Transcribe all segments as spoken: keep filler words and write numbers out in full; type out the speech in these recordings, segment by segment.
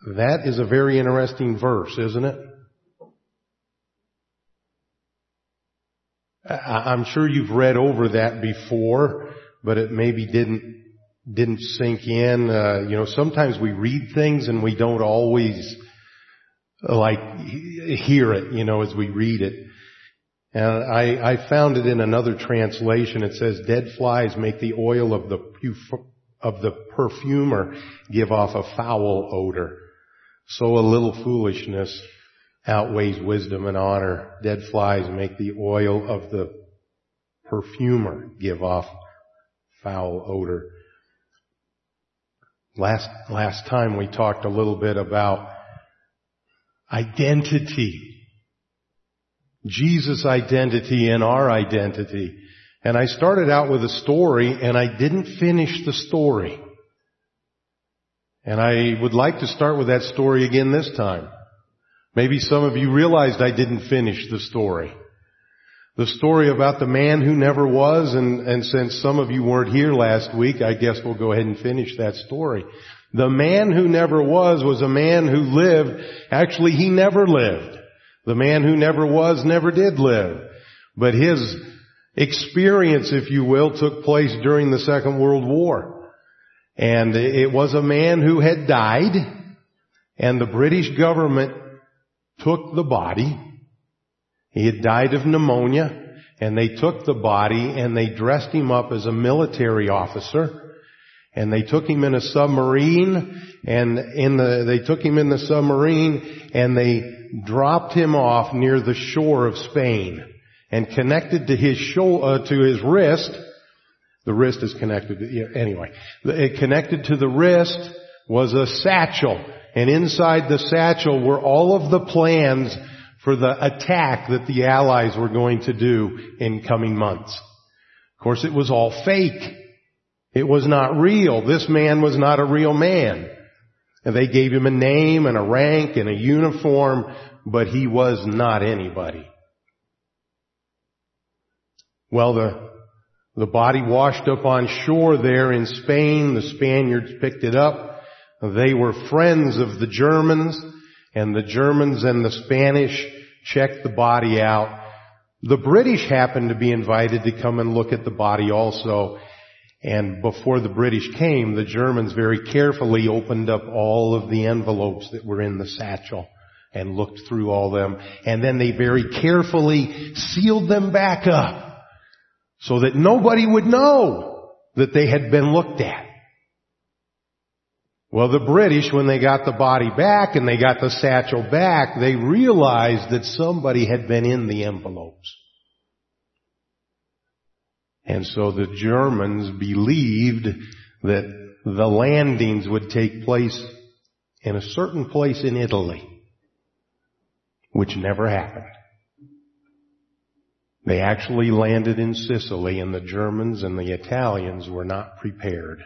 That is a very interesting verse, isn't it? I'm sure you've read over that before, but it maybe didn't didn't sink in. Uh, you know, sometimes we read things and we don't always like hear it, you know, as we read it. And I, I found it in another translation. It says, "Dead flies make the oil of the of the perfumer give off a foul odor. So a little foolishness outweighs wisdom and honor. Dead flies make the oil of the perfumer give off foul odor." Last, last time we talked a little bit about identity. Jesus' identity and our identity. And I started out with a story and I didn't finish the story. And I would like to start with that story again this time. Maybe some of you realized I didn't finish the story. The story about the man who never was, and, and since some of you weren't here last week, I guess we'll go ahead and finish that story. The man who never was was a man who lived. Actually, he never lived. The man who never was never did live. But his experience, if you will, took place during the Second World War. And it was a man who had died, and the British government took the body. He had died of pneumonia, and they took the body and they dressed him up as a military officer, and they took him in a submarine, and in the, they took him in the submarine and they dropped him off near the shore of Spain, and connected to his shoulder, uh, to his wrist. The wrist is connected to, yeah, anyway, it connected to the wrist was a satchel, and inside the satchel were all of the plans for the attack that the Allies were going to do in coming months. Of course, it was all fake. It was not real. This man was not a real man. And they gave him a name and a rank and a uniform, but he was not anybody. Well, the, the body washed up on shore there in Spain. The Spaniards picked it up. They were friends of the Germans, and the Germans and the Spanish checked the body out. The British happened to be invited to come and look at the body also. And before the British came, the Germans very carefully opened up all of the envelopes that were in the satchel and looked through all them. And then they very carefully sealed them back up so that nobody would know that they had been looked at. Well, the British, when they got the body back and they got the satchel back, they realized that somebody had been in the envelopes. And so the Germans believed that the landings would take place in a certain place in Italy, which never happened. They actually landed in Sicily, and the Germans and the Italians were not prepared.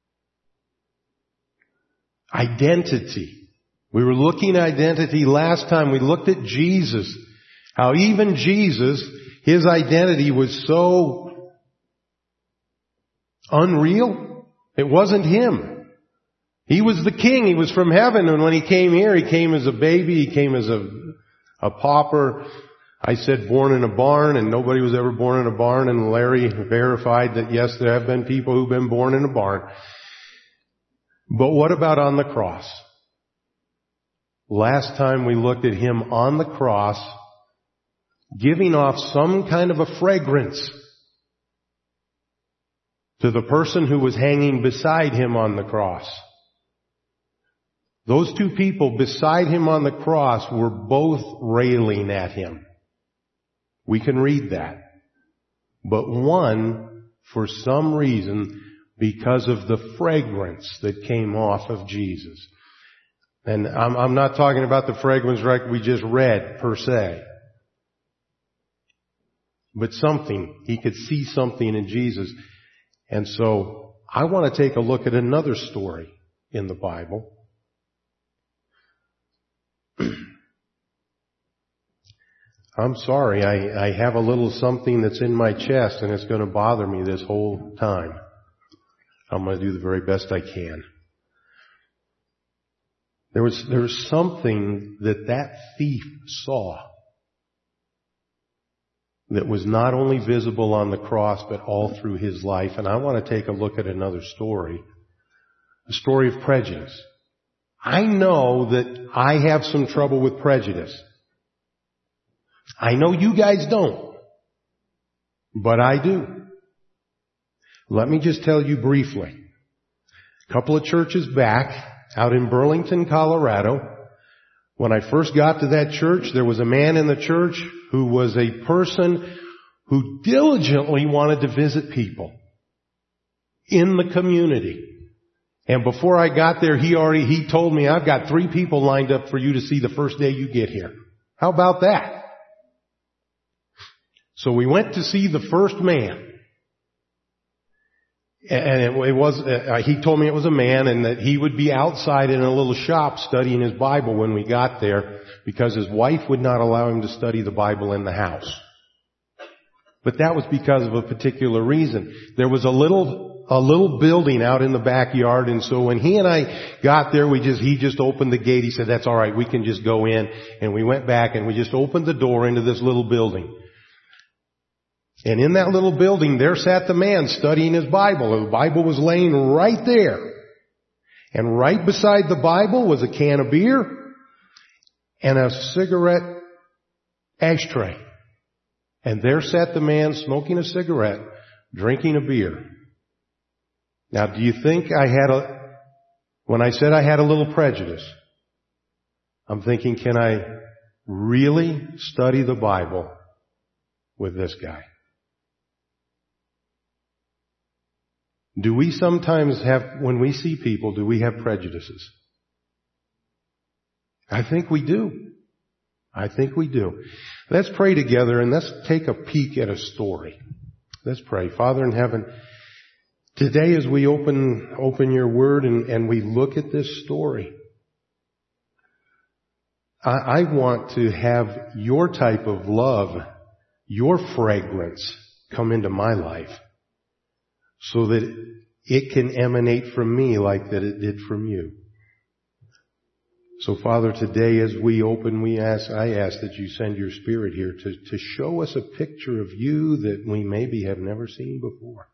Identity. We were looking at identity last time. We looked at Jesus. How even Jesus, his identity was so unreal. It wasn't him. He was the king. He was from heaven. And when he came here, he came as a baby. He came as a, a pauper. I said born in a barn, and nobody was ever born in a barn. And Larry verified that yes, there have been people who've been born in a barn. But what about on the cross? Last time we looked at him on the cross, giving off some kind of a fragrance to the person who was hanging beside him on the cross. Those two people beside him on the cross were both railing at him. We can read that. But one, for some reason, because of the fragrance that came off of Jesus. And I'm, I'm not talking about the fragrance like we just read per se. But something, he could see something in Jesus. And so I want to take a look at another story in the Bible. I'm sorry, I, I have a little something that's in my chest and it's going to bother me this whole time. I'm going to do the very best I can. There was, there was something that that thief saw that was not only visible on the cross, but all through his life. And I want to take a look at another story, a story of prejudice. I know that I have some trouble with prejudice. I know you guys don't, but I do. Let me just tell you briefly. A couple of churches back, out in Burlington, Colorado, when I first got to that church, there was a man in the church who was a person who diligently wanted to visit people in the community. And before I got there, he already, he told me, I've got three people lined up for you to see the first day you get here. How about that? So we went to see the first man. And it, it was, uh, he told me it was a man and that he would be outside in a little shop studying his Bible when we got there because his wife would not allow him to study the Bible in the house. But that was because of a particular reason. There was a little, a little building out in the backyard, and so when he and I got there, we just, he just opened the gate. He said, that's alright, we can just go in. And we went back and we just opened the door into this little building. And in that little building, there sat the man studying his Bible. The Bible was laying right there. And right beside the Bible was a can of beer and a cigarette ashtray. And there sat the man smoking a cigarette, drinking a beer. Now, do you think I had a, when I said I had a little prejudice, I'm thinking, can I really study the Bible with this guy? Do we sometimes have, when we see people, do we have prejudices? I think we do. I think we do. Let's pray together and let's take a peek at a story. Let's pray. Father in heaven, today as we open, open your word and, and we look at this story, I, I want to have your type of love, your fragrance come into my life, so that it can emanate from me like that it did from you. So Father, today as we open, we ask, I ask that you send your Spirit here to, to show us a picture of you that we maybe have never seen before.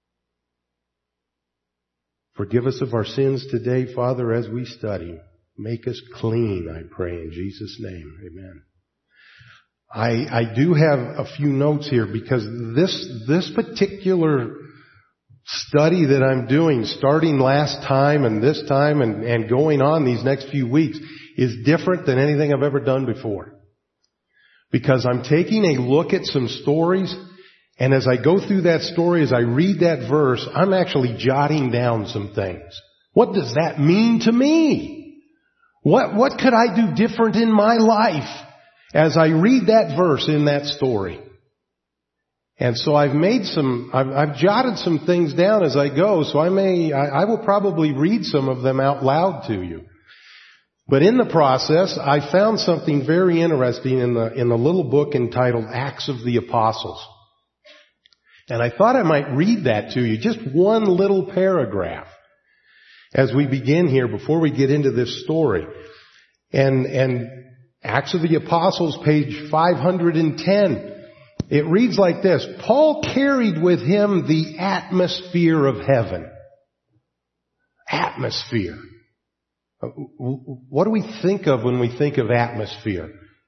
Forgive us of our sins today, Father, as we study. Make us clean, I pray, in Jesus' name. Amen. I, I do have a few notes here because this, this particular study that I'm doing, starting last time and this time and, and going on these next few weeks, is different than anything I've ever done before. Because I'm taking a look at some stories, and as I go through that story, as I read that verse, I'm actually jotting down some things. What does that mean to me? What, what could I do different in my life as I read that verse in that story? And so I've made some, I've, I've jotted some things down as I go, so I may, I, I will probably read some of them out loud to you. But in the process, I found something very interesting in the, in the little book entitled Acts of the Apostles. And I thought I might read that to you, just one little paragraph, as we begin here before we get into this story. And, and Acts of the Apostles, page five hundred ten. It reads like this: Paul carried with him the atmosphere of heaven. Atmosphere. What do we think of when we think of atmosphere?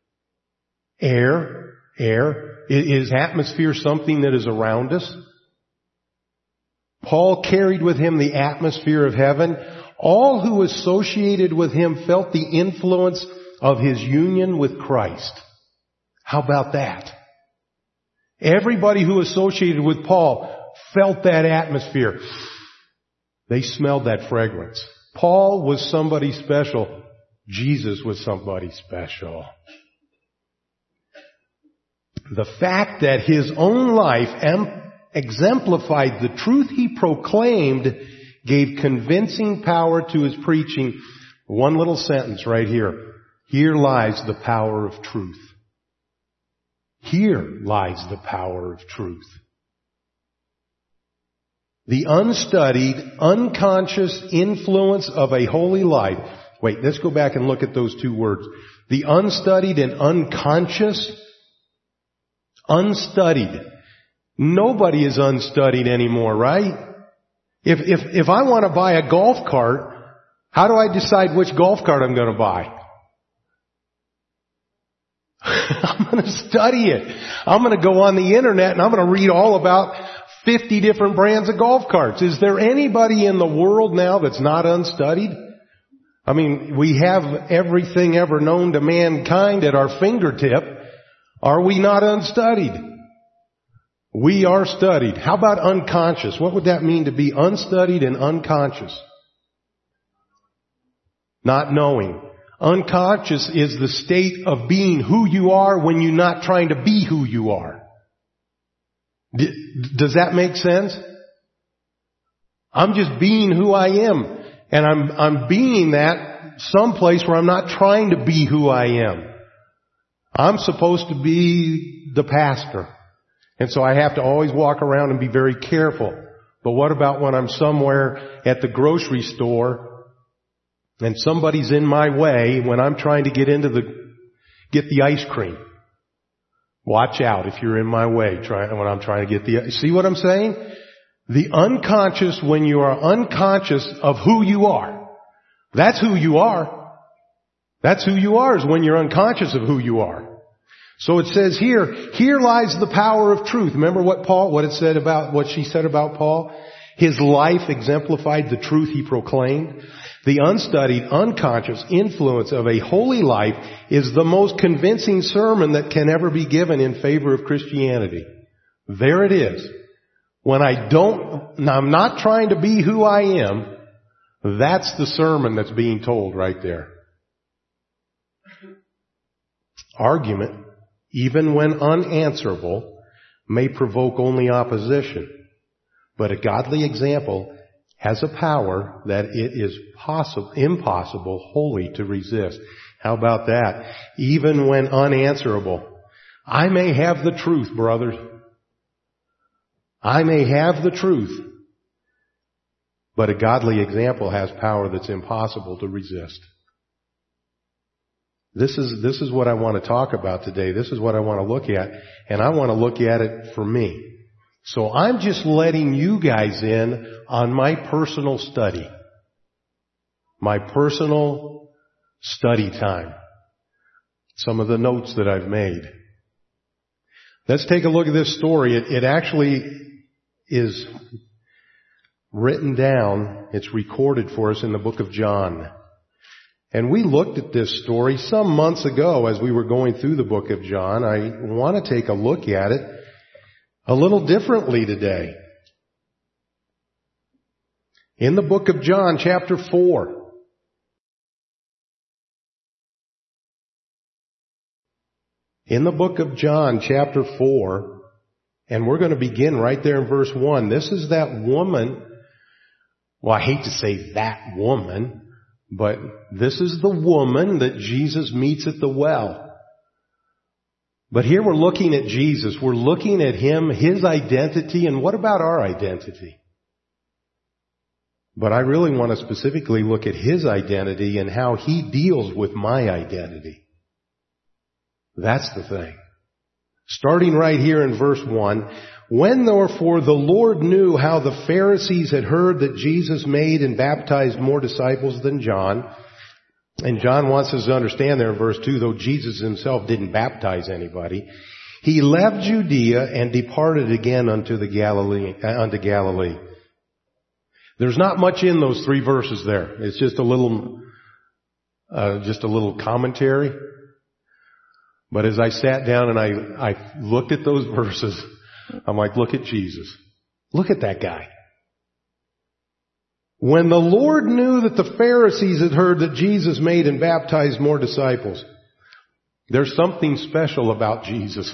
Air. Air. Is atmosphere something that is around us? Paul carried with him the atmosphere of heaven. All who associated with him felt the influence of his union with Christ. How about that? Everybody who associated with Paul felt that atmosphere. They smelled that fragrance. Paul was somebody special. Jesus was somebody special. The fact that his own life em- exemplified the truth he proclaimed gave convincing power to his preaching. One little sentence right here. Here lies the power of truth. Here lies the power of truth. The unstudied, unconscious influence of a holy life Wait, let's go back and look at those two words. The unstudied and unconscious. Unstudied. Nobody is unstudied anymore, right? If, if, if I want to buy a golf cart, how do I decide which golf cart I'm going to buy? I'm going to study it. I'm going to go on the internet and I'm going to read all about fifty different brands of golf carts. Is there anybody in the world now that's not unstudied? I mean, we have everything ever known to mankind at our fingertip. Are we not unstudied? We are studied. How about unconscious? What would that mean to be unstudied and unconscious? Not knowing. Unconscious is the state of being who you are when you're not trying to be who you are. D- does that make sense? I'm just being who I am. And I'm, I'm being that someplace where I'm not trying to be who I am. I'm supposed to be the pastor. And so I have to always walk around and be very careful. But what about when I'm somewhere at the grocery store and somebody's in my way when I'm trying to get into the, get the ice cream? Watch out if you're in my way trying, when I'm trying to get the, see what I'm saying? The unconscious, when you are unconscious of who you are. That's who you are. That's who you are, is when you're unconscious of who you are. So it says here, here lies the power of truth. Remember what Paul, what it said about, what she said about Paul? His life exemplified the truth he proclaimed. The unstudied, unconscious influence of a holy life is the most convincing sermon that can ever be given in favor of Christianity. There it is. When I don't, I'm not trying to be who I am, that's the sermon that's being told right there. Argument, even when unanswerable, may provoke only opposition. But a godly example has a power that it is possible, impossible wholly to resist. How about that? Even when unanswerable. I may have the truth, brothers. I may have the truth. But a godly example has power that's impossible to resist. This is, this is what I want to talk about today. This is what I want to look at. And I want to look at it for me. So I'm just letting you guys in on my personal study. My personal study time. Some of the notes that I've made. Let's take a look at this story. It, it actually is written down. It's recorded for us in the book of John. And we looked at this story some months ago as we were going through the book of John. I want to take a look at it a little differently today. In the book of John, chapter four. In the book of John, chapter four, and we're going to begin right there in verse one. This is that woman. Well, I hate to say that woman, but this is the woman that Jesus meets at the well. But here we're looking at Jesus. We're looking at Him, His identity, and what about our identity? But I really want to specifically look at His identity and how He deals with my identity. That's the thing. Starting right here in verse one. When therefore the Lord knew how the Pharisees had heard that Jesus made and baptized more disciples than John, and John wants us to understand there in verse two, though Jesus Himself didn't baptize anybody, He left Judea and departed again unto the Galilee, uh, unto Galilee. There's not much in those three verses there. It's just a little, uh, just a little commentary. But as I sat down and I, I looked at those verses, I'm like, look at Jesus. Look at that guy. When the Lord knew that the Pharisees had heard that Jesus made and baptized more disciples, there's something special about Jesus.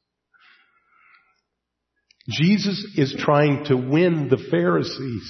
Jesus is trying to win the Pharisees.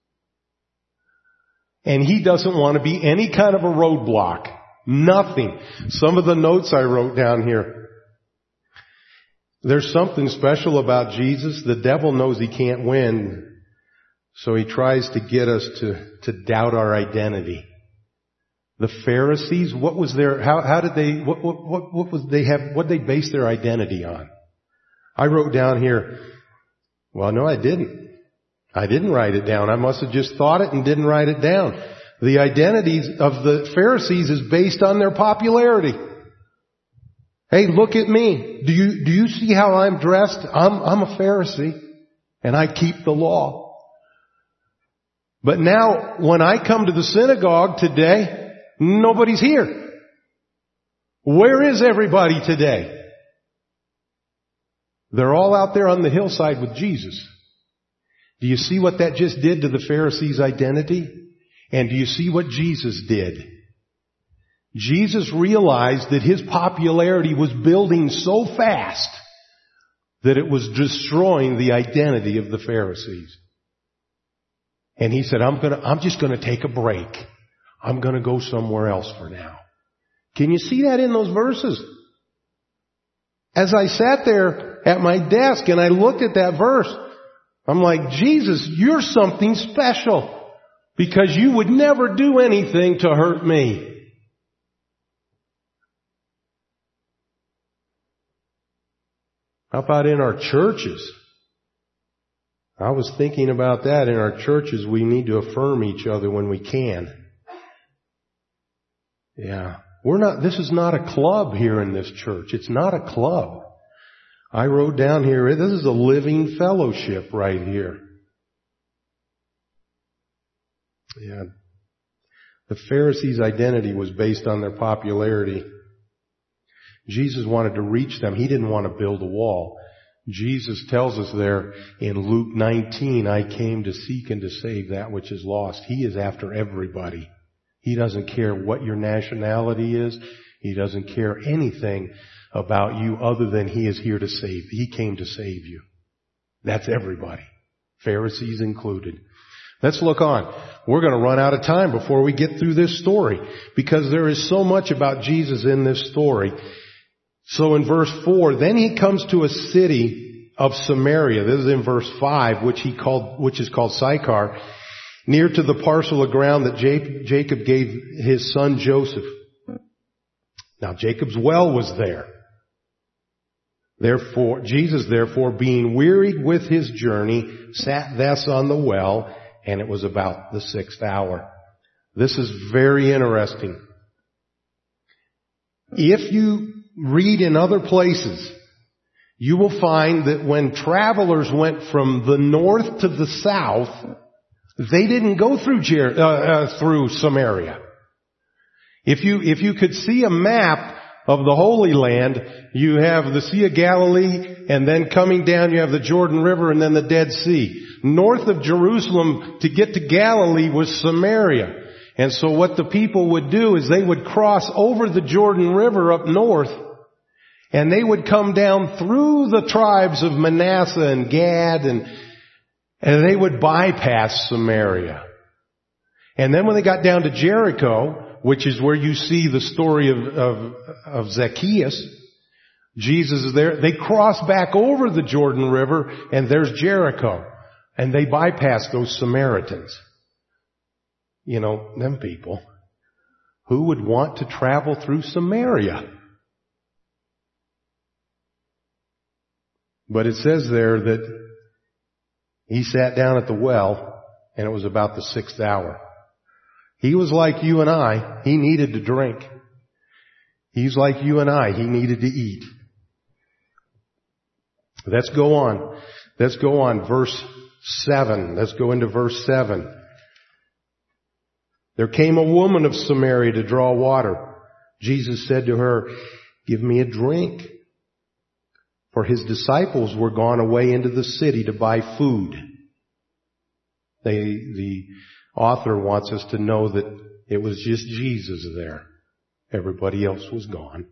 And He doesn't want to be any kind of a roadblock. Nothing. Some of the notes I wrote down here. There's something special about Jesus. The devil knows he can't win, so he tries to get us to, to doubt our identity. The Pharisees, what was their, how, how did they, what, what, what, what was they have, what did they base their identity on? I wrote down here, well, no, I didn't. I didn't write it down. I must have just thought it and didn't write it down. The identities of the Pharisees is based on their popularity. Hey, look at me. Do you, do you see how I'm dressed? I'm, I'm a Pharisee and I keep the law. But now when I come to the synagogue today, nobody's here. Where is everybody today? They're all out there on the hillside with Jesus. Do you see what that just did to the Pharisees' identity? And do you see what Jesus did? Jesus realized that his popularity was building so fast that it was destroying the identity of the Pharisees. And he said, I'm gonna, I'm just gonna take a break. I'm going to go somewhere else for now. Can you see that in those verses? As I sat there at my desk and I looked at that verse, I'm like, Jesus, you're something special because you would never do anything to hurt me. How about in our churches? I was thinking about that. In our churches, we need to affirm each other when we can. Yeah. We're not, this is not a club here in this church. It's not a club. I wrote down here, this is a living fellowship right here. Yeah. The Pharisees' identity was based on their popularity. Jesus wanted to reach them. He didn't want to build a wall. Jesus tells us there in Luke nineteen, I came to seek and to save that which is lost. He is after everybody. He doesn't care what your nationality is. He doesn't care anything about you other than he is here to save. He came to save you. That's everybody. Pharisees included. Let's look on. We're going to run out of time before we get through this story because there is so much about Jesus in this story. So in verse four, then he comes to a city of Samaria. This is in verse five, which he called, which is called Sychar, near to the parcel of ground that Jacob gave his son Joseph. Now Jacob's well was there. Therefore, Jesus therefore, being wearied with his journey, sat thus on the well, and it was about the sixth hour. This is very interesting. If you read in other places, you will find that when travelers went from the north to the south, they didn't go through Jer- uh, uh, through Samaria. If you if you could see a map of the Holy Land, you have the Sea of Galilee, and then coming down you have the Jordan River and then the Dead Sea. North of Jerusalem to get to Galilee was Samaria. And so what the people would do is they would cross over the Jordan River up north, and they would come down through the tribes of Manasseh and Gad, and, and they would bypass Samaria. And then when they got down to Jericho, which is where you see the story of, of, of Zacchaeus, Jesus is there, they cross back over the Jordan River, and there's Jericho. And they bypass those Samaritans. You know, them people. Who would want to travel through Samaria? But it says there that he sat down at the well, and it was about the sixth hour. He was like you and I. He needed to drink. He's like you and I. He needed to eat. Let's go on. Let's go on. Verse seven. Let's go into verse seven. There came a woman of Samaria to draw water. Jesus said to her, "Give me a drink." For his disciples were gone away into the city to buy food. They, the author wants us to know that it was just Jesus there. Everybody else was gone.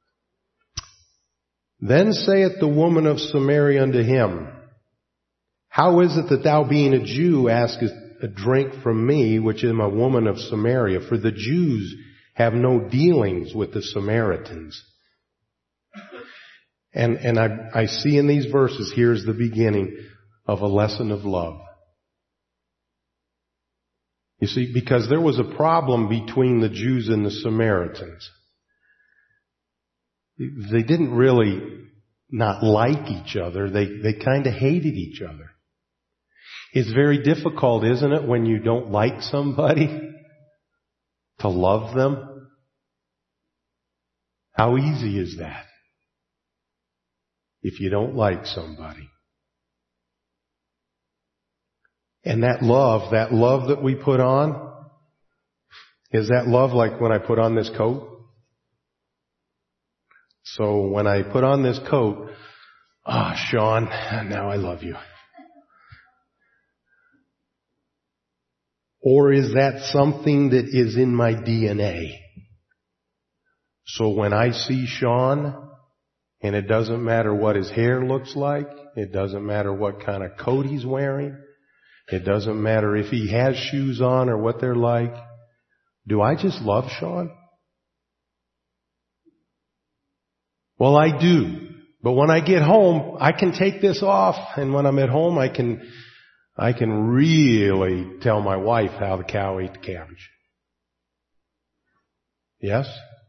Then saith the woman of Samaria unto him, "How is it that thou being a Jew askest a drink from me, which am a woman of Samaria? For the Jews have no dealings with the Samaritans." And, and I, I see in these verses, here's the beginning of a lesson of love. You see, because there was a problem between the Jews and the Samaritans. They didn't really not like each other. They, they kind of hated each other. It's very difficult, isn't it, when you don't like somebody to love them? How easy is that? If you don't like somebody. And that love, that love that we put on, is that love like when I put on this coat? So when I put on this coat, ah, oh, Sean, now I love you. Or is that something that is in my D N A? So when I see Sean, and it doesn't matter what his hair looks like, it doesn't matter what kind of coat he's wearing, it doesn't matter if he has shoes on or what they're like, do I just love Sean? Well, I do. But when I get home, I can take this off, and when I'm at home, I can I can really tell my wife how the cow ate the cabbage. Yes?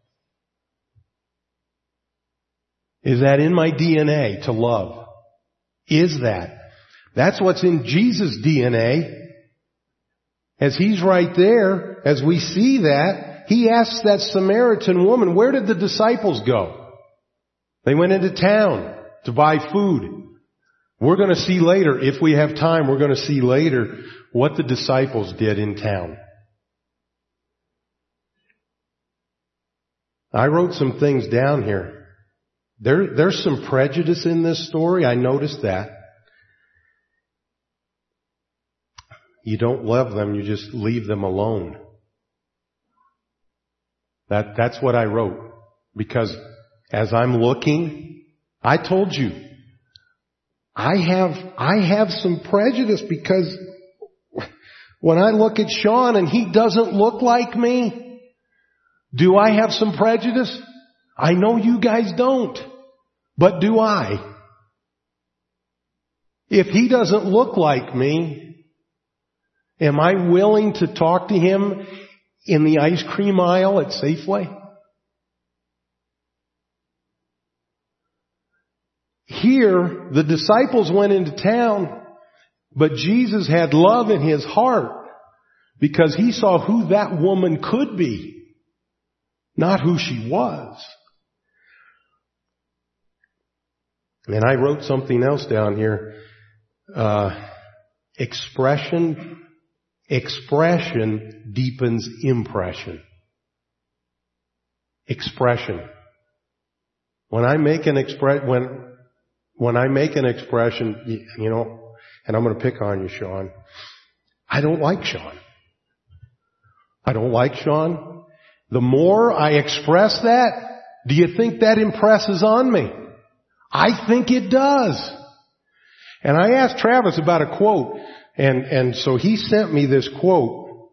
Is that in my D N A to love? Is that? That's what's in Jesus' D N A. As he's right there, as we see that, he asks that Samaritan woman, where did the disciples go? They went into town to buy food. We're going to see later, if we have time, we're going to see later what the disciples did in town. I wrote some things down here. There, there's some prejudice in this story. I noticed that. You don't love them, you just leave them alone. That, that's what I wrote. Because as I'm looking, I told you, I have, I have some prejudice because when I look at Sean and he doesn't look like me, do I have some prejudice? I know you guys don't, but do I? If he doesn't look like me, am I willing to talk to him in the ice cream aisle at Safeway? Here, the disciples went into town, but Jesus had love in his heart because he saw who that woman could be, not who she was. And I wrote something else down here. Uh, expression, expression deepens impression. Expression. When I make an express, when When I make an expression, you know, and I'm going to pick on you, Sean, I don't like Sean. I don't like Sean. The more I express that, do you think that impresses on me? I think it does. And I asked Travis about a quote, and, and so he sent me this quote.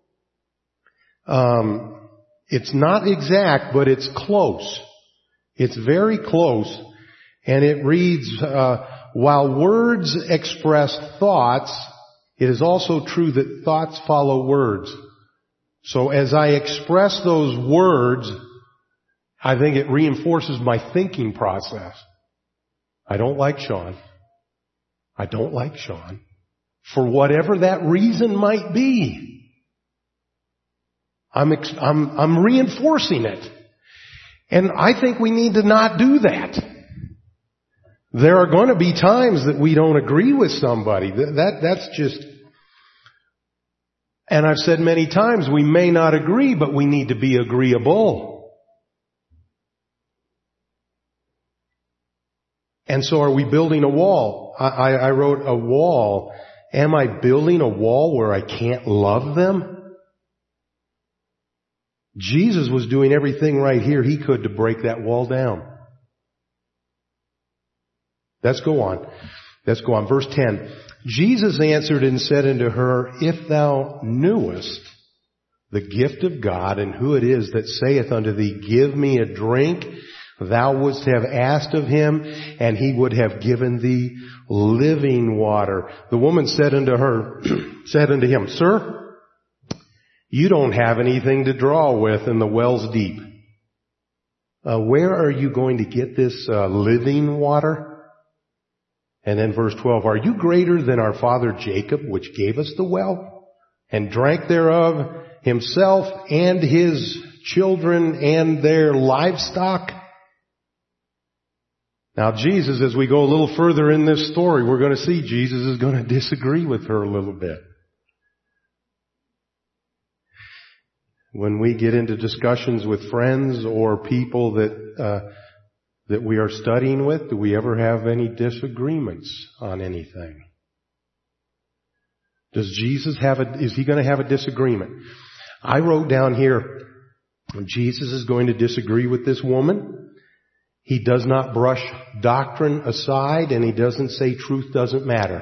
Um, it's not exact, but it's close. It's very close. And it reads, uh, while words express thoughts, it is also true that thoughts follow words. So as I express those words, I think it reinforces my thinking process. I don't like Sean. I don't like Sean. For whatever that reason might be. I'm, ex- I'm, I'm reinforcing it. And I think we need to not do that. There are going to be times that we don't agree with somebody. That, that, that's just, and I've said many times, we may not agree, but we need to be agreeable. And so are we building a wall? I, I, I wrote a wall. Am I building a wall where I can't love them? Jesus was doing everything right here he could to break that wall down. Let's go on. Let's go on. Verse ten. Jesus answered and said unto her, if thou knewest the gift of God and who it is that saith unto thee, give me a drink, thou wouldst have asked of him, and he would have given thee living water. The woman said unto her, said unto him, Sir, You don't have anything to draw with and the well's deep. Uh, where are you going to get this uh, living water? And then verse twelve, are you greater than our father Jacob, which gave us the well, and drank thereof himself and his children and their livestock? Now Jesus, as we go a little further in this story, we're going to see Jesus is going to disagree with her a little bit. When we get into discussions with friends or people that uh, that we are studying with, do we ever have any disagreements on anything? Does Jesus have a, is he going to have a disagreement? I wrote down here, Jesus is going to disagree with this woman. He does not brush doctrine aside, and he doesn't say truth doesn't matter.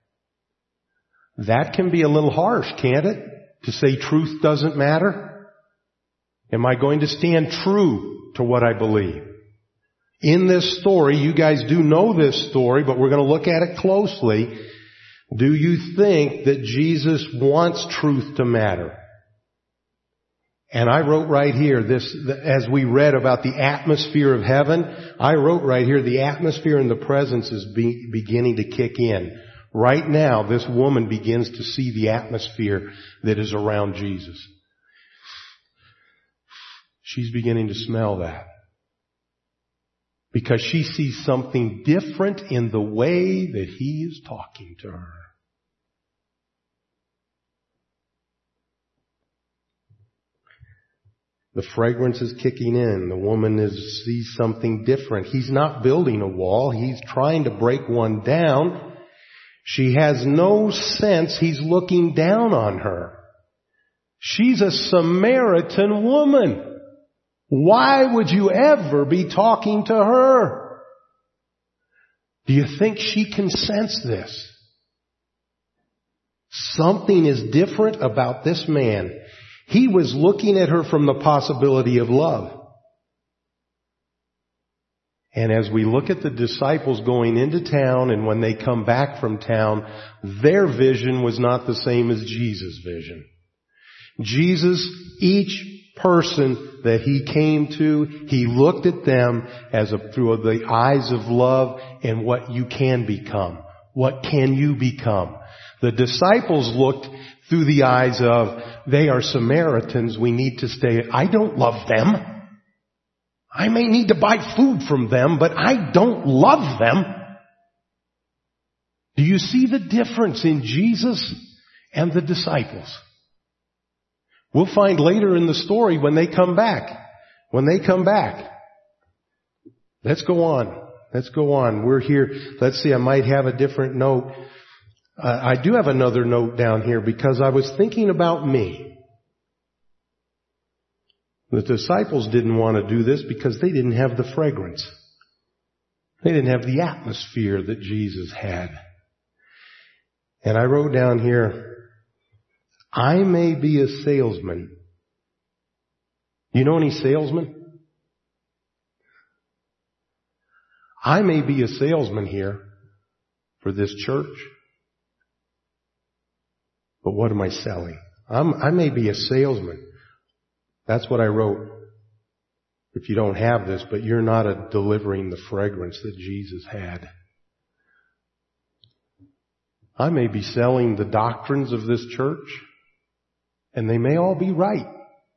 That can be a little harsh, can't it? To say truth doesn't matter? Am I going to stand true to what I believe? In this story, you guys do know this story, but we're going to look at it closely. Do you think that Jesus wants truth to matter? And I wrote right here, this, as we read about the atmosphere of heaven, I wrote right here, the atmosphere and the presence is be, beginning to kick in. Right now, this woman begins to see the atmosphere that is around Jesus. She's beginning to smell that. Because she sees something different in the way that he is talking to her. The fragrance is kicking in. The woman is, sees something different. He's not building a wall. He's trying to break one down. She has no sense he's looking down on her. She's a Samaritan woman. Why would you ever be talking to her? Do you think she can sense this? Something is different about this man. He was looking at her from the possibility of love. And as we look at the disciples going into town and when they come back from town, their vision was not the same as Jesus' vision. Jesus, each person that he came to, he looked at them as a, through the eyes of love and what you can become. What can you become? The disciples looked through the eyes of, they are Samaritans, we need to stay. I don't love them. I may need to buy food from them, but I don't love them. Do you see the difference in Jesus and the disciples? We'll find later in the story when they come back. When they come back. Let's go on. Let's go on. We're here. Let's see, I might have a different note. Uh, I do have another note down here because I was thinking about me. The disciples didn't want to do this because they didn't have the fragrance. They didn't have the atmosphere that Jesus had. And I wrote down here, I may be a salesman. You know any salesmen? I may be a salesman here for this church. But what am I selling? I'm, I may be a salesman. That's what I wrote. If you don't have this, but you're not a delivering the fragrance that Jesus had. I may be selling the doctrines of this church. And they may all be right.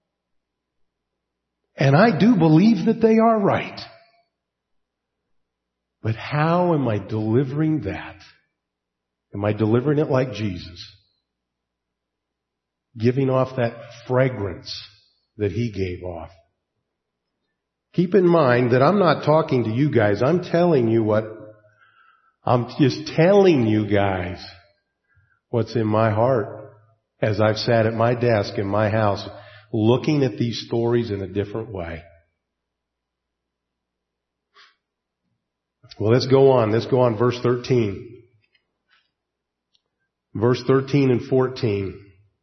And I do believe that they are right. But how am I delivering that? Am I delivering it like Jesus? Giving off that fragrance that he gave off. Keep in mind that I'm not talking to you guys. I'm telling you what, I'm just telling you guys what's in my heart. As I've sat at my desk in my house, looking at these stories in a different way. Well, let's go on. Let's go on. Verse thirteen. Verse thirteen and fourteen.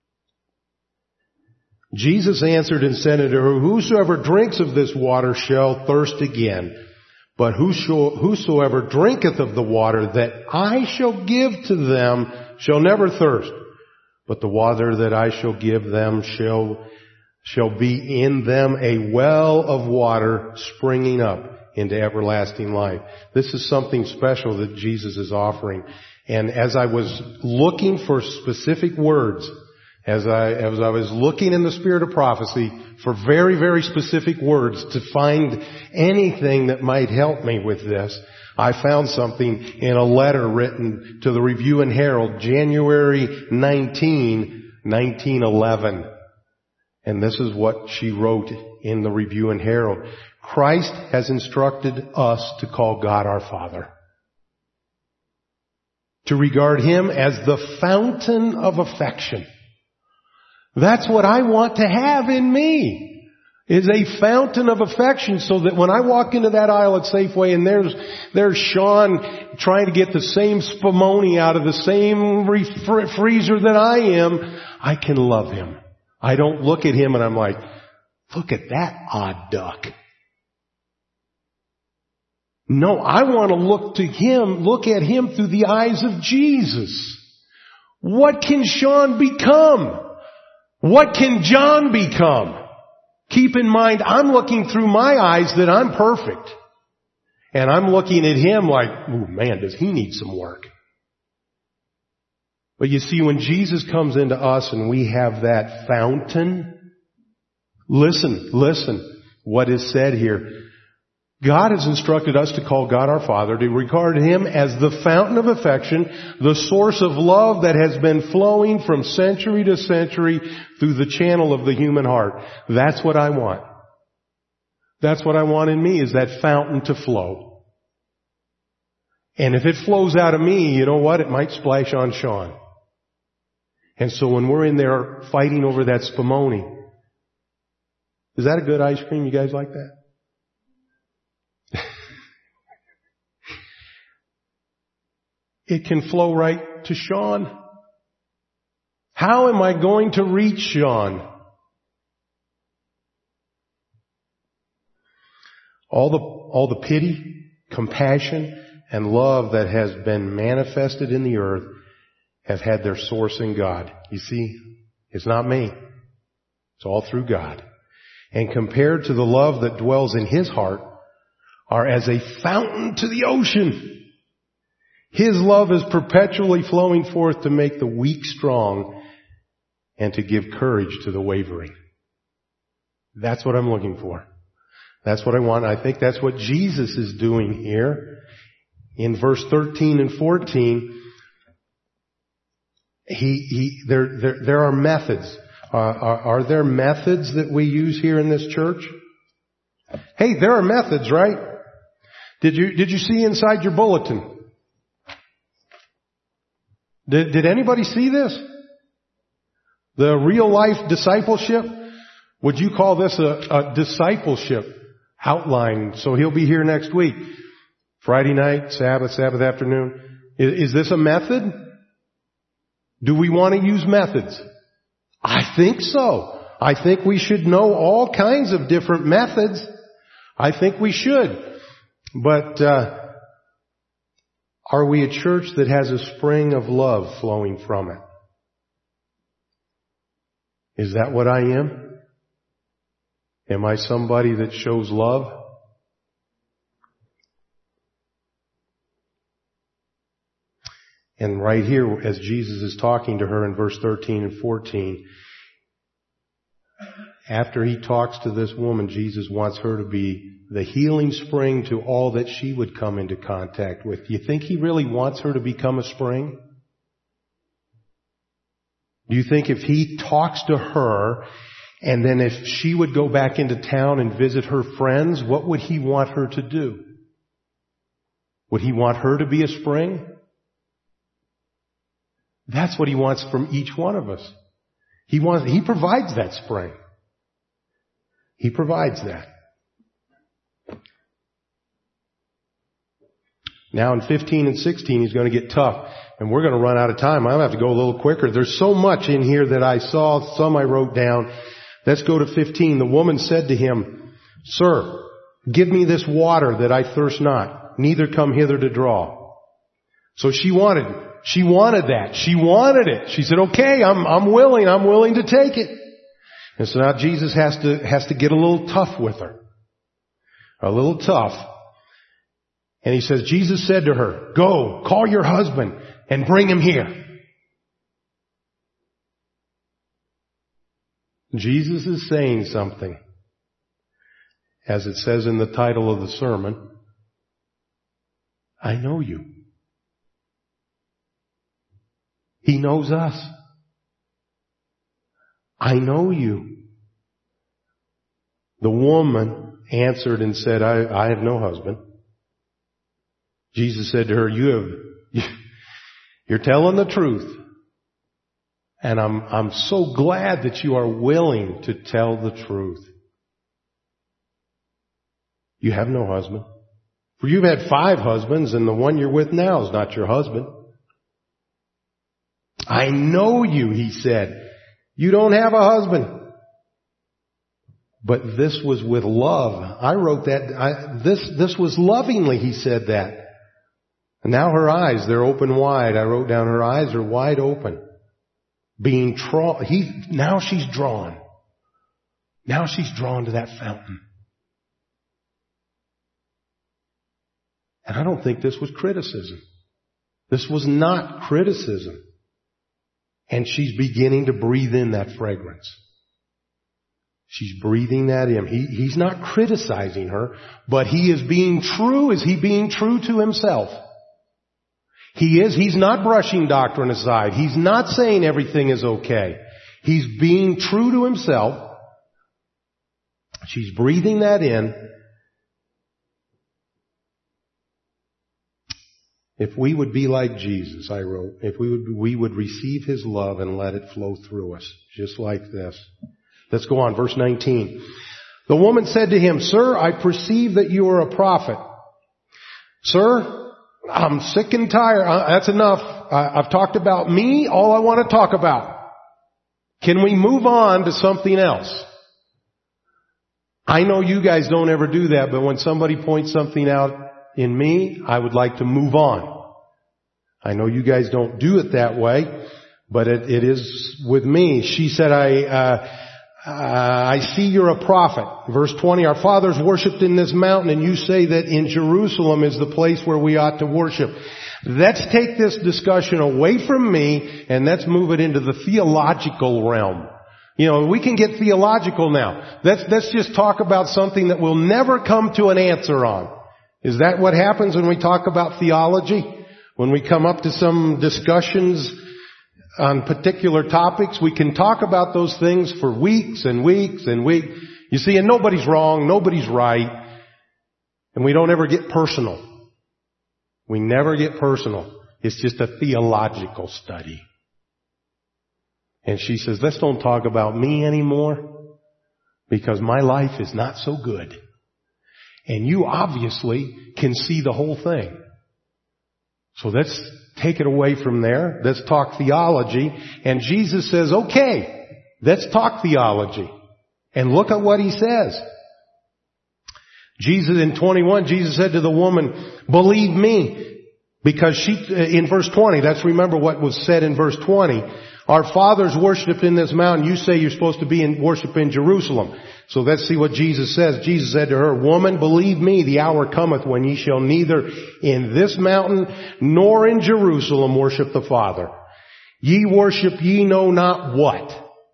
Jesus answered and said unto her, whosoever drinks of this water shall thirst again. But whosoever drinketh of the water that I shall give to them shall never thirst. But the water that I shall give them shall, shall be in them a well of water springing up into everlasting life. This is something special that Jesus is offering. And as I was looking for specific words, as I, as I was looking in the spirit of prophecy for very, very specific words to find anything that might help me with this, I found something in a letter written to the Review and Herald, January nineteenth, nineteen eleven. And this is what she wrote in the Review and Herald. Christ has instructed us to call God our Father, to regard Him as the fountain of affection. That's what I want to have in me, is a fountain of affection, so that when I walk into that aisle at Safeway and there's, there's Sean trying to get the same spumoni out of the same re- freezer that I am, I can love him. I don't look at him and I'm like, look at that odd duck. No, I want to look to him, look at him through the eyes of Jesus. What can Sean become? What can John become? Keep in mind, I'm looking through my eyes that I'm perfect. And I'm looking at him like, oh man, does he need some work? But you see, when Jesus comes into us and we have that fountain, listen, listen, what is said here. God has instructed us to call God our Father, to regard Him as the fountain of affection, the source of love that has been flowing from century to century through the channel of the human heart. That's what I want. That's what I want in me, is that fountain to flow. And if it flows out of me, you know what? It might splash on Sean. And so when we're in there fighting over that spumoni, is that a good ice cream? You guys like that? It can flow right to Sean. How am I going to reach Sean? All the, all the pity, compassion, and love that has been manifested in the earth have had their source in God. You see, it's not me. It's all through God. And compared to the love that dwells in His heart, are as a fountain to the ocean. His love is perpetually flowing forth to make the weak strong and to give courage to the wavering. That's what I'm looking for. That's what I want. I think that's what Jesus is doing here. In verse thirteen and fourteen, he, he, there, there, there are methods. Uh, are, are there methods that we use here in this church? Hey, there are methods, right? Did you, did you see inside your bulletin? Did, did anybody see this? The real life discipleship? Would you call this a, a discipleship outline? So he'll be here next week. Friday night, Sabbath, Sabbath afternoon. Is, is this a method? Do we want to use methods? I think so. I think we should know all kinds of different methods. I think we should. But, uh, are we a church that has a spring of love flowing from it? Is that what I am? Am I somebody that shows love? And right here, as Jesus is talking to her in verse thirteen and fourteen, after He talks to this woman, Jesus wants her to be the healing spring to all that she would come into contact with. Do you think He really wants her to become a spring? Do you think if He talks to her, and then if she would go back into town and visit her friends, what would He want her to do? Would He want her to be a spring? That's what He wants from each one of us. He wants, He provides that spring. He provides that. Now in fifteen and sixteen, He's going to get tough. And we're going to run out of time. I'll have to go a little quicker. There's so much in here that I saw. Some I wrote down. Let's go to fifteen. The woman said to Him, Sir, give me this water that I thirst not, neither come hither to draw. So she wanted, She wanted that. She wanted it. She said, okay, I'm, I'm willing. I'm willing to take it. And so now Jesus has to, has to get a little tough with her. A little tough. And he says, Jesus said to her, go, call your husband and bring him here. Jesus is saying something. As it says in the title of the sermon, I know you. He knows us. I know you. The woman answered and said, I, I have no husband. Jesus said to her, you have, you're telling the truth. And I'm, I'm so glad that you are willing to tell the truth. You have no husband. For you've had five husbands and the one you're with now is not your husband. I know you, he said. You don't have a husband. But this was with love. I wrote that. I, this, this was lovingly, he said that. And now her eyes, they're open wide. I wrote down her eyes are wide open. Being drawn. He, now she's drawn. Now she's drawn to that fountain. And I don't think this was criticism. This was not criticism. And she's beginning to breathe in that fragrance. She's breathing that in. He, he's not criticizing her, but he is being true. Is he being true to himself? He is. He's not brushing doctrine aside. He's not saying everything is okay. He's being true to himself. She's breathing that in. If we would be like Jesus, I wrote, if we would, we would receive his love and let it flow through us, just like this. Let's go on, verse nineteen. The woman said to him, Sir, I perceive that you are a prophet. Sir, I'm sick and tired. That's enough. I've talked about me, all I want to talk about. Can we move on to something else? I know you guys don't ever do that, but when somebody points something out in me, I would like to move on. I know you guys don't do it that way, but it, it is with me. She said, I, uh, uh, I see you're a prophet. Verse twenty, our fathers worshipped in this mountain, and you say that in Jerusalem is the place where we ought to worship. Let's take this discussion away from me, and let's move it into the theological realm. You know, we can get theological now. Let's, let's just talk about something that we'll never come to an answer on. Is that what happens when we talk about theology? When we come up to some discussions on particular topics, we can talk about those things for weeks and weeks and weeks. You see, and nobody's wrong, nobody's right. And we don't ever get personal. We never get personal. It's just a theological study. And she says, let's don't talk about me anymore, because my life is not so good. And you obviously can see the whole thing. So let's take it away from there. Let's talk theology. And Jesus says, okay, let's talk theology. And look at what he says. Jesus in twenty-one, Jesus said to the woman, believe me, because she, in verse twenty, let's remember what was said in verse twenty. Our fathers worshipped in this mountain. You say you're supposed to be in worship in Jerusalem. So let's see what Jesus says. Jesus said to her, woman, believe me, the hour cometh when ye shall neither in this mountain nor in Jerusalem worship the Father. Ye worship ye know not what.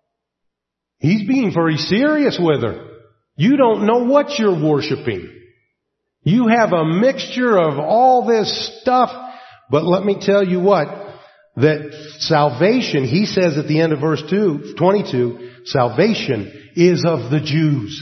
He's being very serious with her. You don't know what you're worshiping. You have a mixture of all this stuff. But let me tell you what. That salvation, he says at the end of verse two, twenty-two, salvation is of the Jews.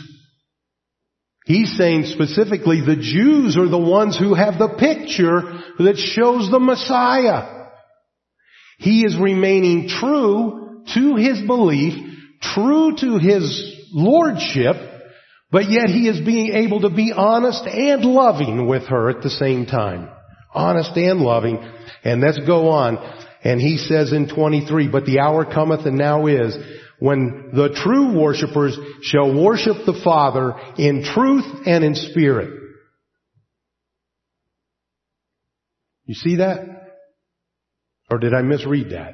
He's saying specifically the Jews are the ones who have the picture that shows the Messiah. He is remaining true to his belief, true to his lordship, but yet he is being able to be honest and loving with her at the same time. Honest and loving. And let's go on. And he says in twenty-three, but the hour cometh and now is, when the true worshipers shall worship the Father in truth and in spirit. You see that? Or did I misread that?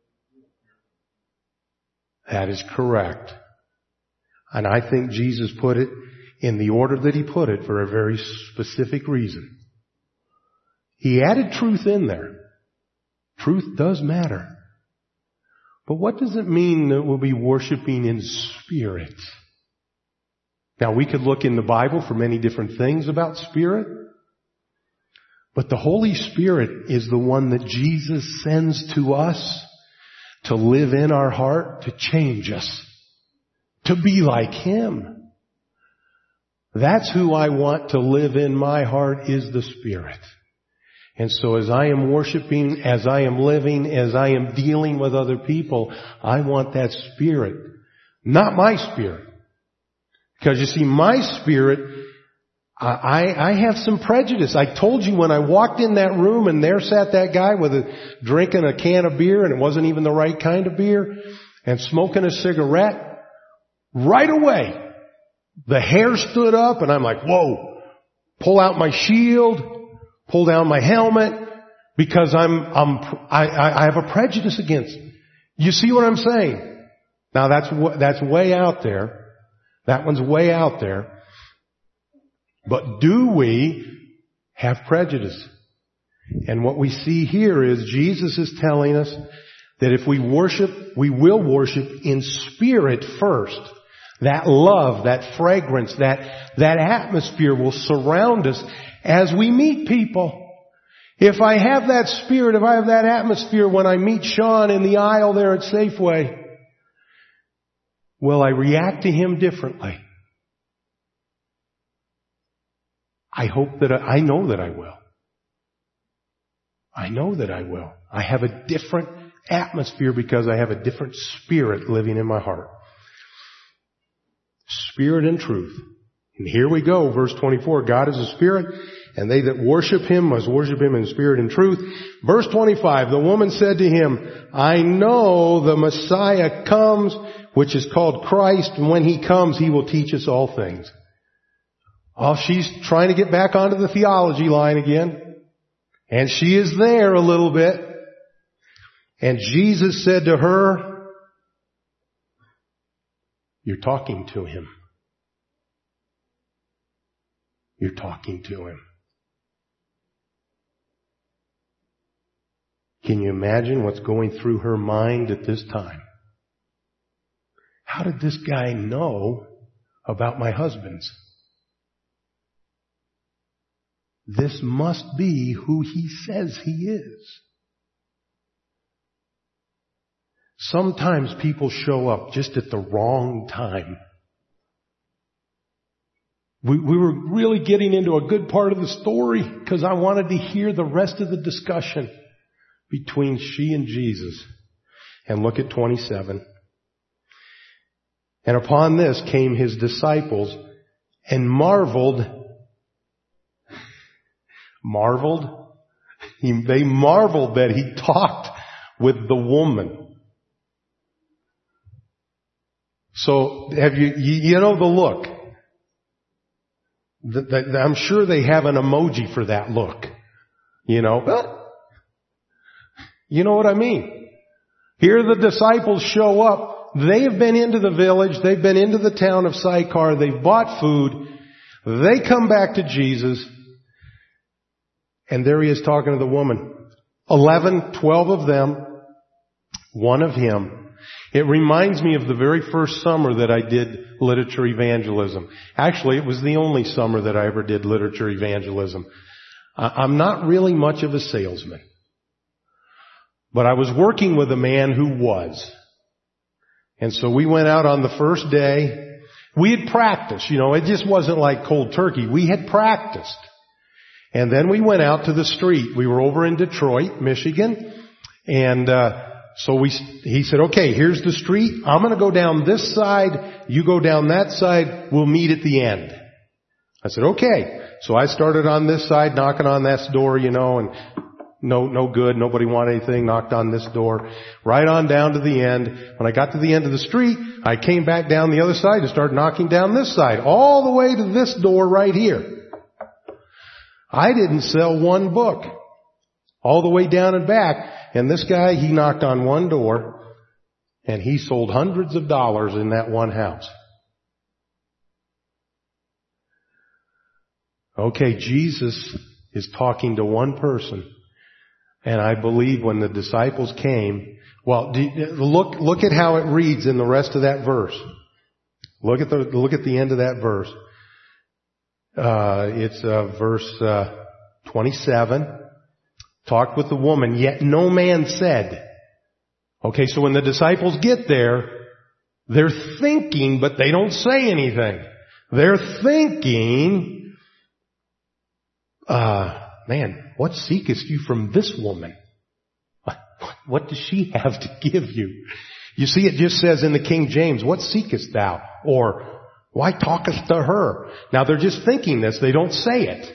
That is correct. And I think Jesus put it in the order that He put it for a very specific reason. He added truth in there. Truth does matter. But what does it mean that we'll be worshiping in spirit? Now, we could look in the Bible for many different things about spirit. But the Holy Spirit is the one that Jesus sends to us to live in our heart, to change us, to be like Him. That's who I want to live in my heart, is the Spirit. And so as I am worshiping, as I am living, as I am dealing with other people, I want that Spirit, not my spirit. Because you see, my spirit, I, I have some prejudice. I told you when I walked in that room and there sat that guy with a, drinking a can of beer, and it wasn't even the right kind of beer, and smoking a cigarette, right away, the hair stood up and I'm like, whoa, pull out my shield, pull down my helmet, because I'm, I'm, I, I have a prejudice against it. You see what I'm saying? Now that's, that's way out there. That one's way out there. But do we have prejudice? And what we see here is Jesus is telling us that if we worship, we will worship in spirit first. That love, that fragrance, that, that atmosphere will surround us as we meet people. If I have that spirit, if I have that atmosphere when I meet Sean in the aisle there at Safeway, will I react to him differently? I hope that I, I know that I will. I know that I will. I have a different atmosphere because I have a different spirit living in my heart. Spirit and truth. And here we go, verse twenty-four. God is a spirit, and they that worship Him must worship Him in spirit and truth. Verse twenty-five, the woman said to Him, I know the Messiah comes, which is called Christ, and when He comes, He will teach us all things. Oh, she's trying to get back onto the theology line again. And she is there a little bit. And Jesus said to her, you're talking to Him. You're talking to Him. Can you imagine what's going through her mind at this time? How did this guy know about my husband's? This must be who he says he is. Sometimes people show up just at the wrong time. We, we were really getting into a good part of the story because I wanted to hear the rest of the discussion between she and Jesus. And look at twenty-seven. And upon this came His disciples and marveled Marveled? He, they marveled that He talked with the woman. So, have you, you, you know the look. The, the, I'm sure they have an emoji for that look. You know? You know what I mean? Here the disciples show up. They have been into the village. They've been into the town of Sychar. They've bought food. They come back to Jesus. And there He is talking to the woman. Eleven, twelve of them, one of Him. It reminds me of the very first summer that I did literature evangelism. Actually, it was the only summer that I ever did literature evangelism. I'm not really much of a salesman. But I was working with a man who was. And so we went out on the first day. We had practiced, you know, it just wasn't like cold turkey. We had practiced. And then we went out to the street. We were over in Detroit, Michigan. And, uh, so we, he said, okay, here's the street. I'm going to go down this side. You go down that side. We'll meet at the end. I said, okay. So I started on this side, knocking on this door, you know, and no, no good. Nobody wanted anything. Knocked on this door. Right on down to the end. When I got to the end of the street, I came back down the other side and started knocking down this side. All the way to this door right here. I didn't sell one book. All the way down and back. And this guy, he knocked on one door and he sold hundreds of dollars in that one house. Okay, Jesus is talking to one person. And I believe when the disciples came, well, look, look at how it reads in the rest of that verse. Look at the, look at the end of that verse. Uh, it's, uh, verse, uh, twenty-seven. Talked with the woman, yet no man said. Okay, so when the disciples get there, they're thinking, but they don't say anything. They're thinking, uh, man, what seekest you from this woman? What does she have to give you? You see, it just says in the King James, what seekest thou? Or, why talkest to her? Now they're just thinking this, they don't say it.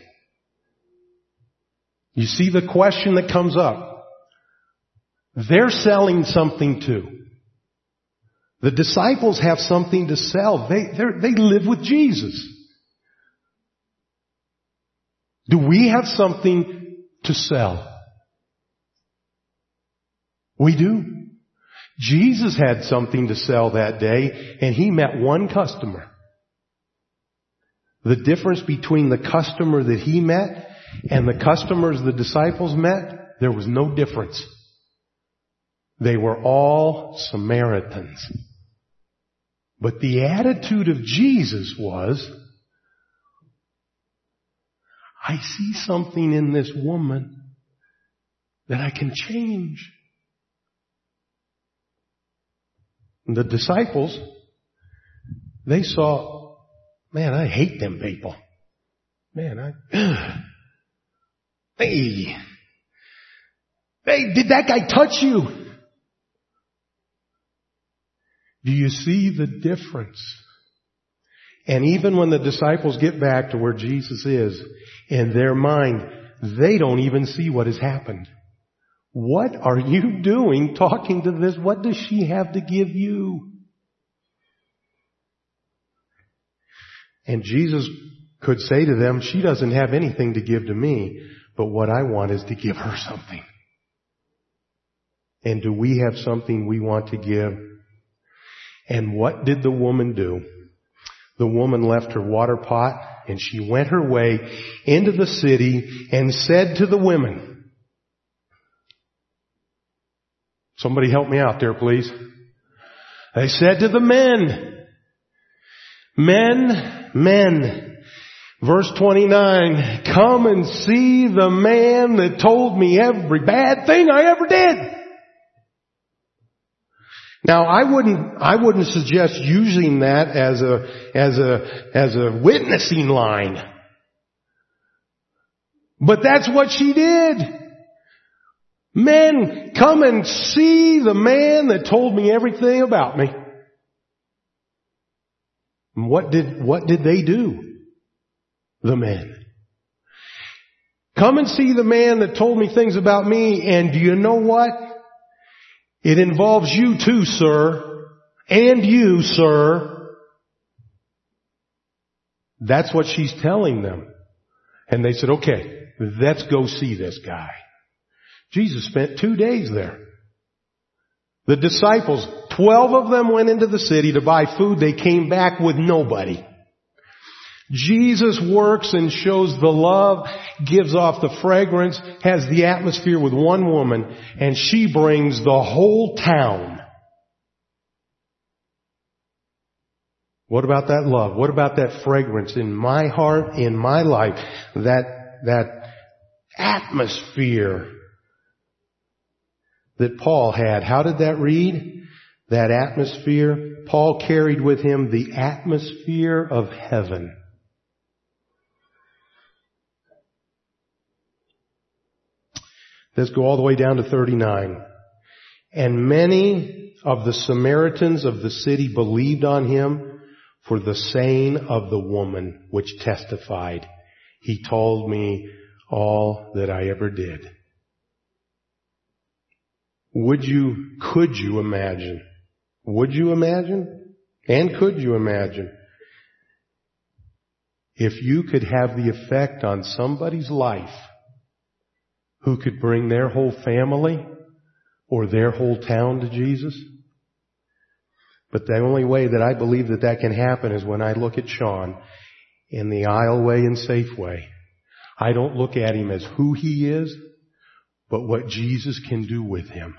You see the question that comes up. They're selling something too. The disciples have something to sell. They, they live with Jesus. Do we have something to sell? We do. Jesus had something to sell that day, and he met one customer. The difference between the customer that he met and the customers the disciples met, there was no difference. They were all Samaritans. But the attitude of Jesus was, I see something in this woman that I can change. And the disciples, they saw, man, I hate them people. Man, I, hey, hey, did that guy touch you? Do you see the difference? And even when the disciples get back to where Jesus is, in their mind, they don't even see what has happened. What are you doing talking to this? What does she have to give you? And Jesus could say to them, she doesn't have anything to give to me, but what I want is to give her something. And do we have something we want to give? And what did the woman do? The woman left her water pot and she went her way into the city and said to the women, somebody help me out there, please. They said to the men, men, men, verse twenty-nine, come and see the man that told me every bad thing I ever did. Now, I wouldn't, I wouldn't suggest using that as a, as a, as a witnessing line. But that's what she did. Men, come and see the man that told me everything about me. And what did, what did they do? The men. Come and see the man that told me things about me, and do you know what? It involves you too, sir. And you, sir. That's what she's telling them. And they said, okay, let's go see this guy. Jesus spent two days there. The disciples, twelve of them went into the city to buy food. They came back with nobody. Jesus works and shows the love, gives off the fragrance, has the atmosphere with one woman, and she brings the whole town. What about that love? What about that fragrance in my heart, in my life? That, that atmosphere that Paul had. How did that read? That atmosphere. Paul carried with him the atmosphere of heaven. Let's go all the way down to thirty-nine. And many of the Samaritans of the city believed on him for the saying of the woman which testified, he told me all that I ever did. Would you, could you imagine? Would you imagine? And could you imagine? If you could have the effect on somebody's life who could bring their whole family or their whole town to Jesus. But the only way that I believe that that can happen is when I look at Sean in the Aisleway and Safeway. I don't look at him as who he is, but what Jesus can do with him.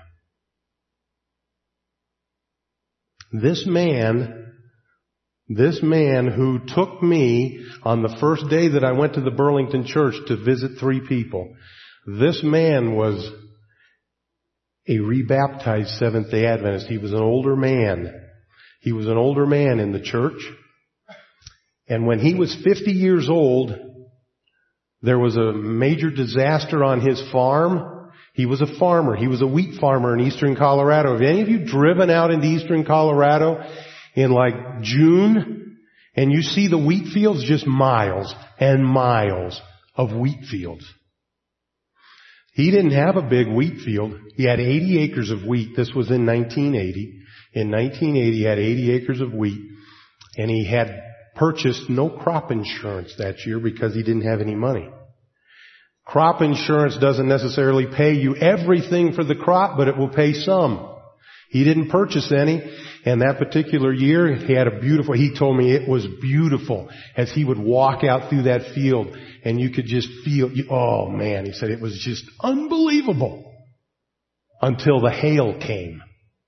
This man, this man who took me on the first day that I went to the Burlington church to visit three people, this man was a rebaptized Seventh-day Adventist. He was an older man. He was an older man in the church. And when he was fifty years old, there was a major disaster on his farm. He was a farmer. He was a wheat farmer in eastern Colorado. Have any of you driven out into eastern Colorado in like June and you see the wheat fields? Just miles and miles of wheat fields. He didn't have a big wheat field. He had eighty acres of wheat. This was in nineteen eighty. In nineteen eighty, he had eighty acres of wheat, and he had purchased no crop insurance that year because he didn't have any money. Crop insurance doesn't necessarily pay you everything for the crop, but it will pay some. He didn't purchase any, and that particular year, he had a beautiful, he told me it was beautiful as he would walk out through that field, and you could just feel, oh man, he said it was just unbelievable until the hail came.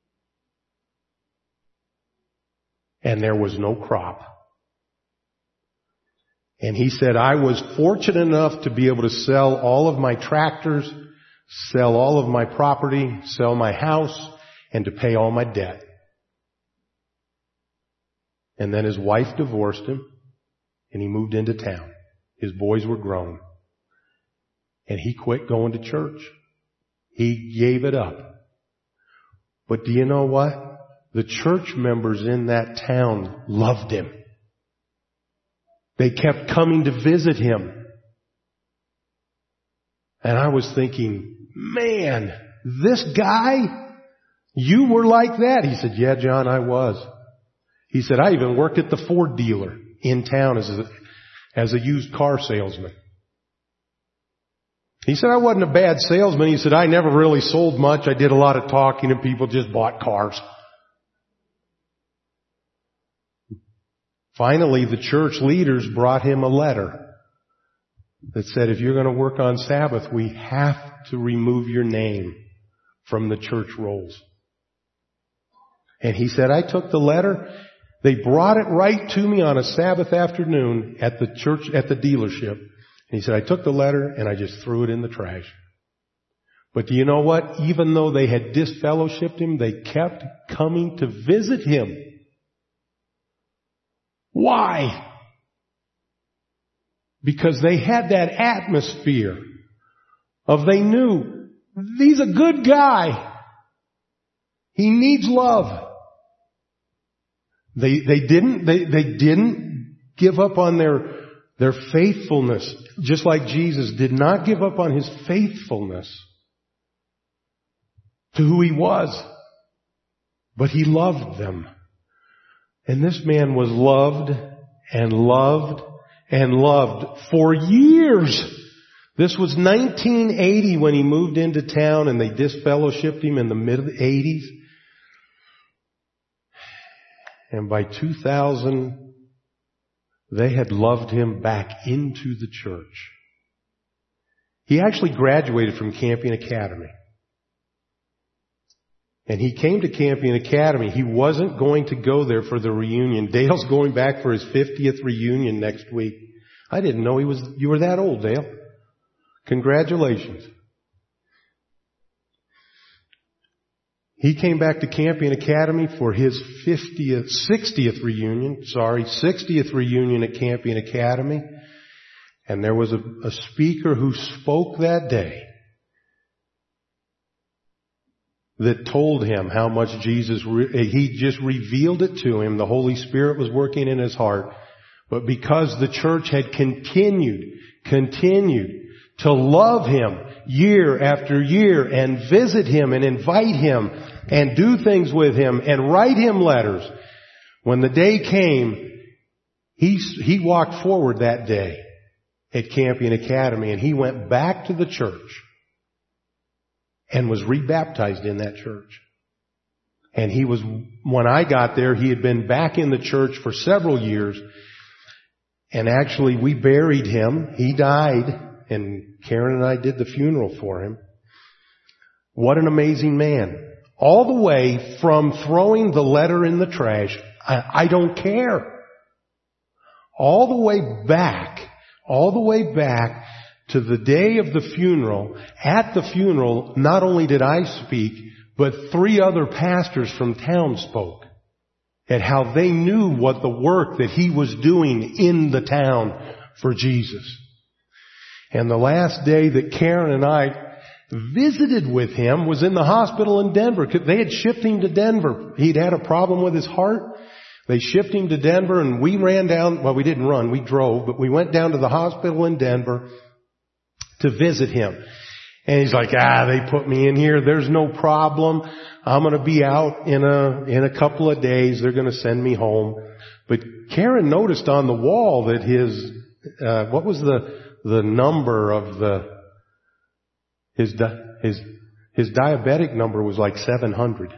And there was no crop. And he said, I was fortunate enough to be able to sell all of my tractors, sell all of my property, sell my house, and to pay all my debt. And then his wife divorced him, and he moved into town. His boys were grown. And he quit going to church. He gave it up. But do you know what? The church members in that town loved him. They kept coming to visit him. And I was thinking, man, this guy, you were like that? He said, yeah, John, I was. He said, I even worked at the Ford dealer in town as a, as a used car salesman. He said, I wasn't a bad salesman. He said, I never really sold much. I did a lot of talking and people just bought cars. Finally, the church leaders brought him a letter that said, if you're going to work on Sabbath, we have to remove your name from the church rolls. And he said, I took the letter. They brought it right to me on a Sabbath afternoon at the church, at the dealership. And he said, I took the letter and I just threw it in the trash. But do you know what? Even though they had disfellowshipped him, they kept coming to visit him. Why? Because they had that atmosphere of they knew he's a good guy. He needs love. They they didn't they they didn't give up on their their faithfulness, just like Jesus did not give up on his faithfulness to who he was. But he loved them. And this man was loved and loved and loved for years. This was nineteen eighty when he moved into town and they disfellowshipped him in the mid-eighties. And by two thousand, they had loved him back into the church. He actually graduated from Campion Academy. And he came to Campion Academy. He wasn't going to go there for the reunion. Dale's going back for his fiftieth reunion next week. I didn't know he was, you were that old, Dale. Congratulations. He came back to Campion Academy for his fiftieth, sixtieth reunion, sorry, sixtieth reunion at Campion Academy. And there was a, a speaker who spoke that day that told him how much Jesus, re- he just revealed it to him. The Holy Spirit was working in his heart. But because the church had continued, continued to love him year after year and visit him and invite him and do things with him and write him letters, when the day came, he, he walked forward that day at Campion Academy and he went back to the church. and was rebaptized in that church. And he was, when I got there, he had been back in the church for several years. And actually we buried him. He died, and Karen and I did the funeral for him. What an amazing man. All the way from throwing the letter in the trash, I, I don't care. All the way back, all the way back to the day of the funeral. At the funeral, not only did I speak, but three other pastors from town spoke at how they knew what the work that he was doing in the town for Jesus. And the last day that Karen and I visited with him was in the hospital in Denver. They had shipped him to Denver. He'd had a problem with his heart. They shipped him to Denver, and we ran down, well, we didn't run, we drove, but we went down to the hospital in Denver to visit him. And he's like, ah, they put me in here. There's no problem. I'm going to be out in a, in a couple of days. They're going to send me home. But Karen noticed on the wall that his, uh, what was the, the number of the, his, his, his diabetic number was like seven hundred.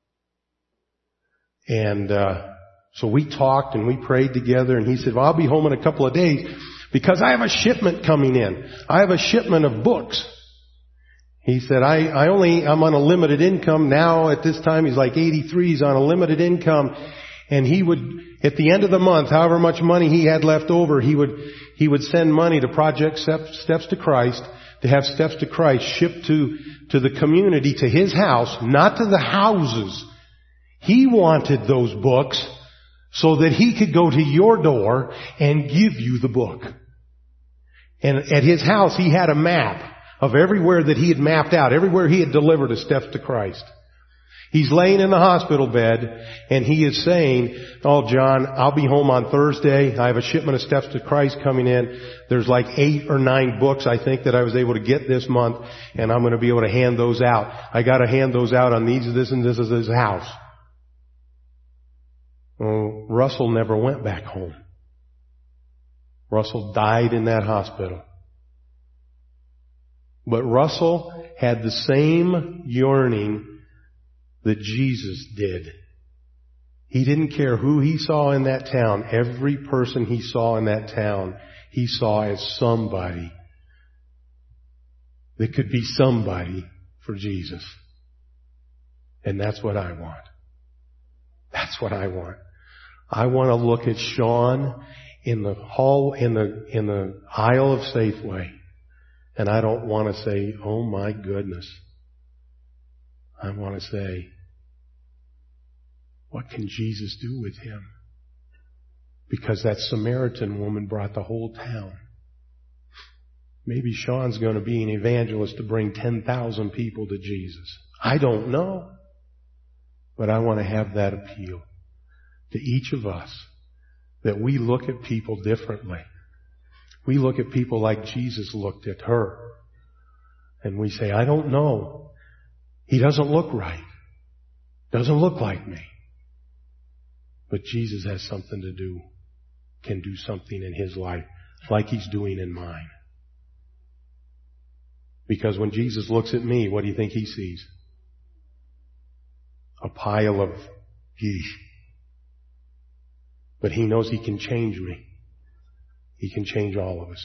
And, uh, so we talked and we prayed together, and he said, well, I'll be home in a couple of days because I have a shipment coming in. I have a shipment of books. He said, I, I only, I'm on a limited income now. At this time, he's like eighty-three. He's on a limited income. And he would, at the end of the month, however much money he had left over, he would, he would send money to Project Steps to Christ, to have Steps to Christ shipped to, to the community, to his house, not to the houses. He wanted those books so that he could go to your door and give you the book. And at his house, he had a map of everywhere that he had mapped out, everywhere he had delivered a Steps to Christ. He's laying in the hospital bed, and he is saying, oh, John, I'll be home on Thursday. I have a shipment of Steps to Christ coming in. There's like eight or nine books, I think, that I was able to get this month, and I'm going to be able to hand those out. I got to hand those out on these, this, and this is his house. Well, Russell never went back home. Russell died in that hospital. But Russell had the same yearning that Jesus did. He didn't care who he saw in that town. Every person he saw in that town, he saw as somebody that could be somebody for Jesus. And that's what I want. That's what I want. I want to look at Sean in the hall, in the, in the aisle of Safeway. And I don't want to say, oh my goodness. I want to say, what can Jesus do with him? Because that Samaritan woman brought the whole town. Maybe Sean's going to be an evangelist to bring ten thousand people to Jesus. I don't know. But I want to have that appeal to each of us, that we look at people differently. We look at people like Jesus looked at her. And we say, I don't know. He doesn't look right. Doesn't look like me. But Jesus has something to do, can do something in his life like he's doing in mine. Because when Jesus looks at me, what do you think he sees? A pile of geesh. But he knows he can change me. He can change all of us.